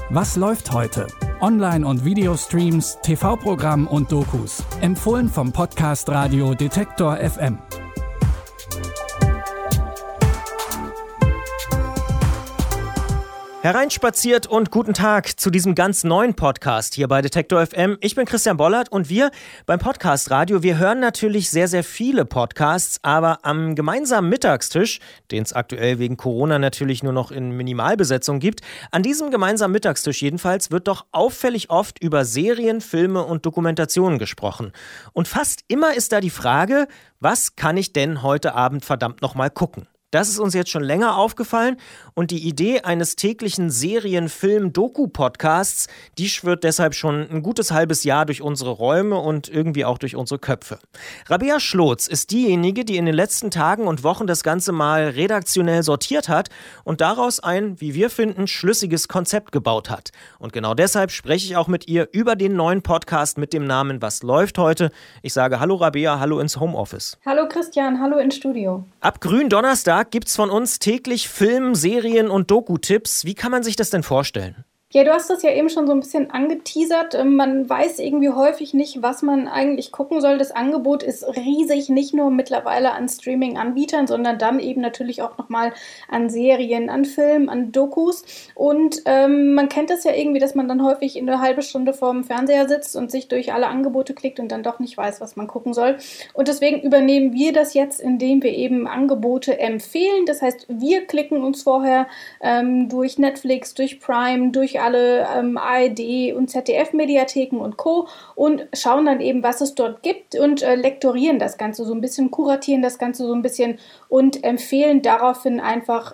Was läuft heute? Online- und Videostreams, TV-Programm und Dokus. Empfohlen vom Podcast Radio Detektor FM. Hereinspaziert und guten Tag zu diesem ganz neuen Podcast hier bei Detektor FM. Ich bin Christian Bollert und wir beim Podcast Radio, wir hören natürlich sehr, sehr viele Podcasts, aber am gemeinsamen Mittagstisch, den es aktuell wegen Corona natürlich nur noch in Minimalbesetzung gibt, an diesem gemeinsamen Mittagstisch jedenfalls wird doch auffällig oft über Serien, Filme und Dokumentationen gesprochen. Und fast immer ist da die Frage, was kann ich denn heute Abend verdammt nochmal gucken? Das ist uns jetzt schon länger aufgefallen und die Idee eines täglichen Serien-Film-Doku-Podcasts, die schwirrt deshalb schon ein gutes halbes Jahr durch unsere Räume und irgendwie auch durch unsere Köpfe. Rabea Schlotz ist diejenige, die in den letzten Tagen und Wochen das Ganze mal redaktionell sortiert hat und daraus ein, wie wir finden, schlüssiges Konzept gebaut hat. Und genau deshalb spreche ich auch mit ihr über den neuen Podcast mit dem Namen Was läuft heute? Ich sage Hallo Rabea, hallo ins Homeoffice. Hallo Christian, hallo ins Studio. Ab Gründonnerstag gibt's von uns täglich Film-, Serien- und Doku-Tipps. Wie kann man sich das denn vorstellen? Ja, du hast das ja eben schon so ein bisschen angeteasert. Man weiß irgendwie häufig nicht, was man eigentlich gucken soll. Das Angebot ist riesig, nicht nur mittlerweile an Streaming-Anbietern, sondern dann eben natürlich auch nochmal an Serien, an Filmen, an Dokus. Und man kennt das ja irgendwie, dass man dann häufig in eine halbe Stunde vorm Fernseher sitzt und sich durch alle Angebote klickt und dann doch nicht weiß, was man gucken soll. Und deswegen übernehmen wir das jetzt, indem wir eben Angebote empfehlen. Das heißt, wir klicken uns vorher durch Netflix, durch Prime, durch alle ARD- und ZDF-Mediatheken und Co. und schauen dann eben, was es dort gibt und lektorieren das Ganze so ein bisschen, kuratieren das Ganze so ein bisschen und empfehlen daraufhin einfach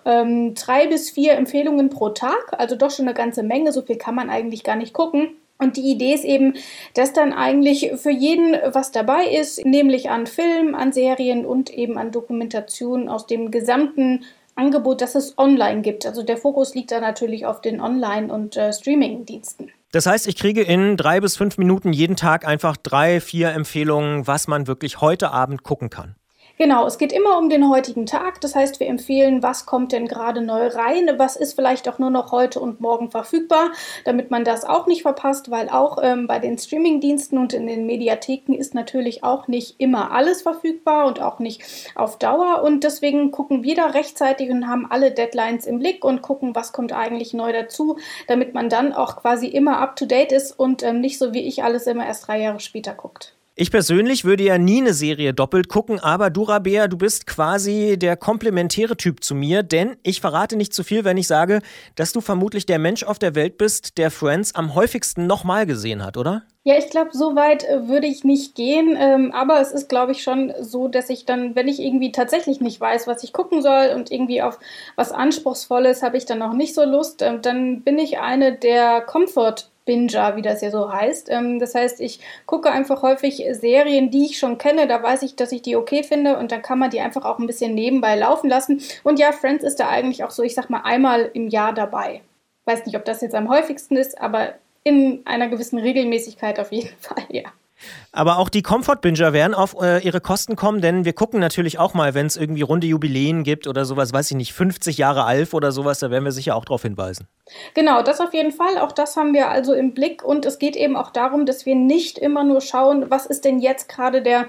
3 bis 4 Empfehlungen pro Tag, also doch schon eine ganze Menge, so viel kann man eigentlich gar nicht gucken. Und die Idee ist eben, dass dann eigentlich für jeden was dabei ist, nämlich an Filmen, an Serien und eben an Dokumentationen aus dem gesamten Angebot, das es online gibt. Also der Fokus liegt da natürlich auf den Online- und Streaming-Diensten. Das heißt, ich kriege in 3 bis 5 Minuten jeden Tag einfach 3, 4 Empfehlungen, was man wirklich heute Abend gucken kann. Genau, es geht immer um den heutigen Tag. Das heißt, wir empfehlen, was kommt denn gerade neu rein, was ist vielleicht auch nur noch heute und morgen verfügbar, damit man das auch nicht verpasst, weil auch bei den Streamingdiensten und in den Mediatheken ist natürlich auch nicht immer alles verfügbar und auch nicht auf Dauer. Und deswegen gucken wir da rechtzeitig und haben alle Deadlines im Blick und gucken, was kommt eigentlich neu dazu, damit man dann auch quasi immer up-to-date ist und nicht so wie ich alles immer erst 3 Jahre später guckt. Ich persönlich würde ja nie eine Serie doppelt gucken, aber du, Rabea, du bist quasi der komplementäre Typ zu mir, denn ich verrate nicht zu viel, wenn ich sage, dass du vermutlich der Mensch auf der Welt bist, der Friends am häufigsten nochmal gesehen hat, oder? Ja, ich glaube, so weit würde ich nicht gehen, aber es ist, glaube ich, schon so, dass ich dann, wenn ich irgendwie tatsächlich nicht weiß, was ich gucken soll und irgendwie auf was Anspruchsvolles habe ich dann noch nicht so Lust, dann bin ich eine der Comfort-Binger, wie das ja so heißt. Das heißt, ich gucke einfach häufig Serien, die ich schon kenne, da weiß ich, dass ich die okay finde und dann kann man die einfach auch ein bisschen nebenbei laufen lassen. Und ja, Friends ist da eigentlich auch so, ich sag mal, einmal im Jahr dabei. Weiß nicht, ob das jetzt am häufigsten ist, aber in einer gewissen Regelmäßigkeit auf jeden Fall, ja. Aber auch die Comfort-Binger werden auf ihre Kosten kommen, denn wir gucken natürlich auch mal, wenn es irgendwie runde Jubiläen gibt oder sowas, weiß ich nicht, 50 Jahre Alf oder sowas, da werden wir sicher auch drauf hinweisen. Genau, das auf jeden Fall. Auch das haben wir also im Blick und es geht eben auch darum, dass wir nicht immer nur schauen, was ist denn jetzt gerade der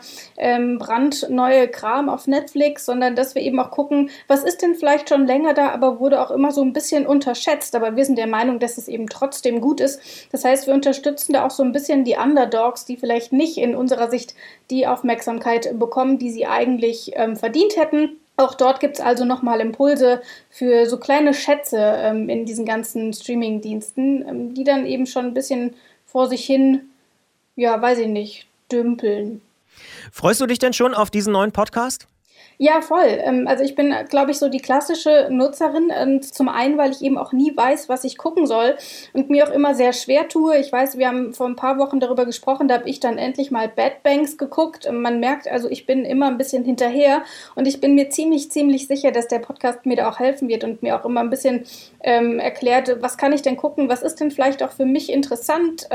brandneue Kram auf Netflix, sondern dass wir eben auch gucken, was ist denn vielleicht schon länger da, aber wurde auch immer so ein bisschen unterschätzt. Aber wir sind der Meinung, dass es eben trotzdem gut ist. Das heißt, wir unterstützen da auch so ein bisschen die Underdogs, die vielleicht nicht in unserer Sicht die Aufmerksamkeit bekommen, die sie eigentlich verdient hätten. Auch dort gibt es also nochmal Impulse für so kleine Schätze in diesen ganzen Streaming-Diensten, die dann eben schon ein bisschen vor sich hin, ja, weiß ich nicht, dümpeln. Freust du dich denn schon auf diesen neuen Podcast? Ja, voll. Also ich bin, glaube ich, so die klassische Nutzerin. Zum einen, weil ich eben auch nie weiß, was ich gucken soll und mir auch immer sehr schwer tue. Ich weiß, wir haben vor ein paar Wochen darüber gesprochen, da habe ich dann endlich mal Bad Banks geguckt. Man merkt also, ich bin immer ein bisschen hinterher und ich bin mir ziemlich sicher, dass der Podcast mir da auch helfen wird und mir auch immer ein bisschen erklärt, was kann ich denn gucken, was ist denn vielleicht auch für mich interessant,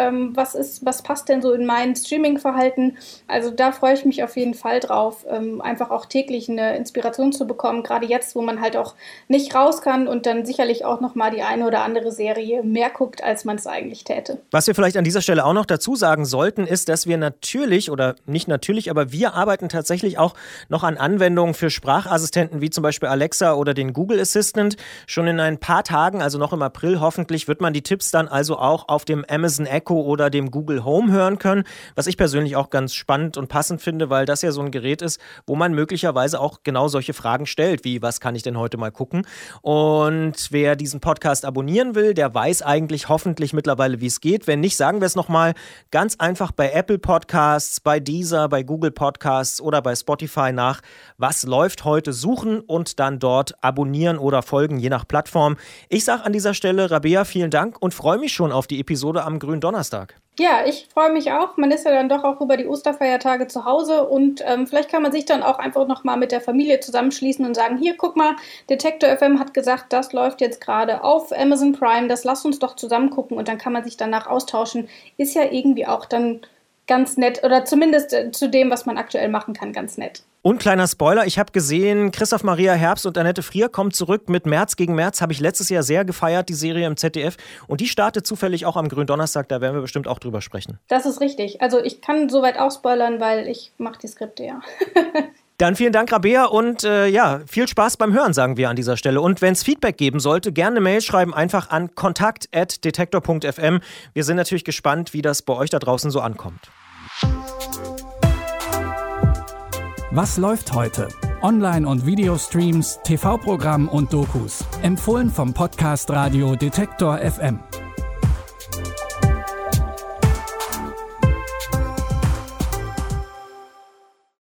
was passt denn so in mein Streaming-Verhalten. Also da freue ich mich auf jeden Fall drauf, einfach auch täglich eine Inspiration zu bekommen, gerade jetzt, wo man halt auch nicht raus kann und dann sicherlich auch nochmal die eine oder andere Serie mehr guckt, als man es eigentlich täte. Was wir vielleicht an dieser Stelle auch noch dazu sagen sollten, ist, dass wir natürlich, oder nicht natürlich, aber wir arbeiten tatsächlich auch noch an Anwendungen für Sprachassistenten, wie zum Beispiel Alexa oder den Google Assistant. Schon in ein paar Tagen, also noch im April hoffentlich, wird man die Tipps dann also auch auf dem Amazon Echo oder dem Google Home hören können, was ich persönlich auch ganz spannend und passend finde, weil das ja so ein Gerät ist, wo man möglicherweise auch genau solche Fragen stellt, wie was kann ich denn heute mal gucken? Und wer diesen Podcast abonnieren will, der weiß eigentlich hoffentlich mittlerweile, wie es geht. Wenn nicht, sagen wir es nochmal, ganz einfach bei Apple Podcasts, bei Deezer, bei Google Podcasts oder bei Spotify nach was läuft heute suchen und dann dort abonnieren oder folgen, je nach Plattform. Ich sage an dieser Stelle, Rabea, vielen Dank und freue mich schon auf die Episode am Gründonnerstag. Ja, ich freue mich auch. Man ist ja dann doch auch über die Osterfeiertage zu Hause und vielleicht kann man sich dann auch einfach nochmal mit der Familie zusammenschließen und sagen, hier, guck mal, Detektor FM hat gesagt, das läuft jetzt gerade auf Amazon Prime, das lasst uns doch zusammen gucken und dann kann man sich danach austauschen. Ist ja irgendwie auch dann ganz nett oder zumindest zu dem, was man aktuell machen kann, ganz nett. Und kleiner Spoiler, ich habe gesehen, Christoph Maria Herbst und Annette Frier kommen zurück mit März gegen März. Habe ich letztes Jahr sehr gefeiert, die Serie im ZDF. Und die startet zufällig auch am Gründonnerstag, da werden wir bestimmt auch drüber sprechen. Das ist richtig. Also ich kann soweit auch spoilern, weil ich mache die Skripte, ja. Dann vielen Dank, Rabea, und viel Spaß beim Hören, sagen wir an dieser Stelle. Und wenn es Feedback geben sollte, gerne eine Mail schreiben, einfach an kontakt@detektor.fm. Wir sind natürlich gespannt, wie das bei euch da draußen so ankommt. Was läuft heute? Online- und Videostreams, TV-Programm und Dokus. Empfohlen vom Podcast Radio Detektor FM.